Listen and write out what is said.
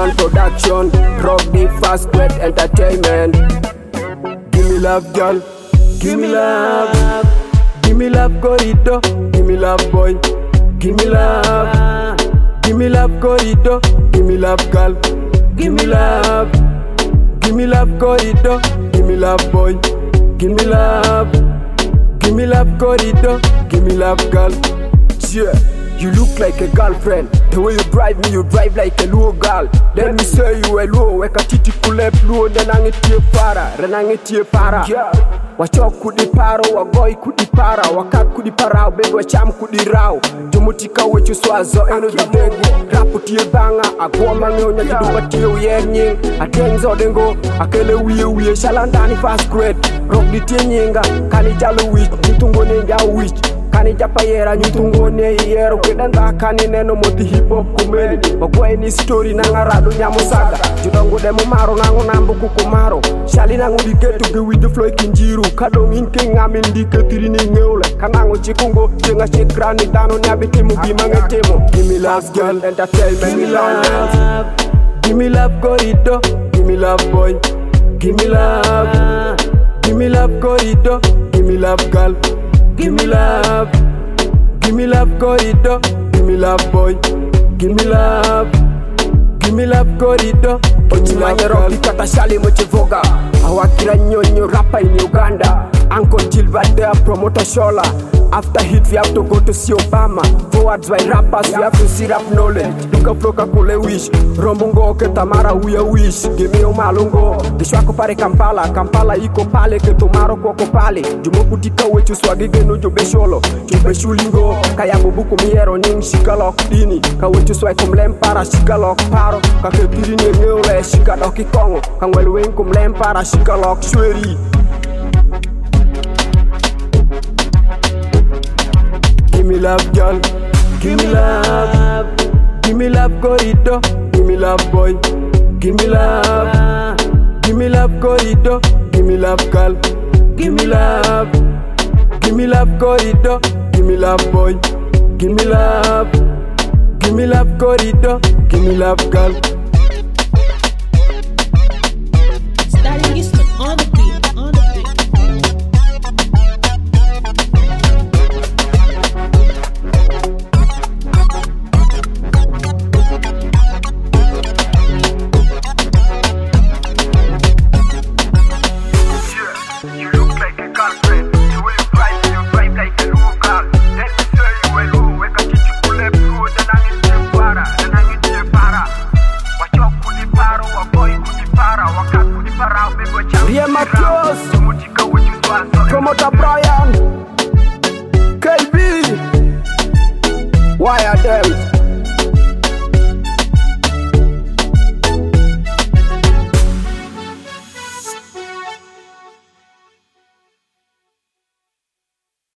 Bigman Production, Rock the Fast Squad Entertainment. Give me love, girl. Give me love. Give me love, corridor. Give me love, boy. Give me love. Give me love, corridor. Give me love, girl. Give me love. Give me love, corridor. Give me love, boy. Give me love. Give me love, corridor. Give me love, girl. Yeah. You look like a girlfriend. The way you drive like a luo girl. Then me say you a luo. Weka titi kulep luo. Then angetie para. Renangetie para. Wachok kudi paro. Wagoi kudi para. Wakak kudi parao. Bego wacham kudi rao. Jumutika wechu swazo. Eno videgu. Rapu tie banga. Agwa mangonya. Kidupa tie uye nying. Atenzo dengo. Akele uye. Shalandani fast grade. Rock di tie nyinga. Kani jalo wich. Nitungo ninja wich. Kani japa yera nyutungo ne yero. Kedanda kani neno moti hip hop kumeni. Magwai ni story na ngarado nyamusaga. Judongo demo maro nango nambu kukumaro. Shali nango diketu ge with the flow kinjiru. Kadong inke ngamin diketiri ni ngeule. Kanango chikungo jenga shekrani dano nyabitimu bimanga temo. Give me love, girl, entertainment. Give me love. Give me love, corridor. Give me love, boy. Give me love. Give me love, corridor. Give me love, girl. Give me love. Give me love, corridor. Give me love, boy. Give me love. Give me love, corridor. Ochimanya roki kata shali mochivoga. Awakira nyonyo rapa in Uganda. Uncle Gilbert promoter Shola. After hit we have to go to see Obama. Forwards by rappers we have to see rap knowledge. Luka floka kule wish. Rombungo ke Tamara we a wish. Give me umalungo. Dishwako pare Kampala. Kampala iko pale ke tomaro koko pale. Jumoku tika wechu swagige no jobe sholo. Jobe shulingo. Kaya bubuku miero ning shikalok dini. Ka wechu swai kumlempara shikalok paro. Ka kepiri ni ngeule shikadoki kongo. Kangwelu wen kumlempara shikalok shweri. Give me love, girl. Give me love. Give me love, corridor. Give me love, boy. Give me love. Give me love, corridor. Give me love, girl. Give me love. Give me love, corridor. Give me love, boy. Give me love. Give me love, corridor. Give me love, girl. Starting Eastern on the beat, on the beat. You look like a girlfriend. The way you drive like a luo girl. Then me say you a luo. Weka titi kulep luo. Then angetie para. Wachok kudi paro. Wagoi kudi para. Wakak kudi parao. Bego cham. Bien Matios.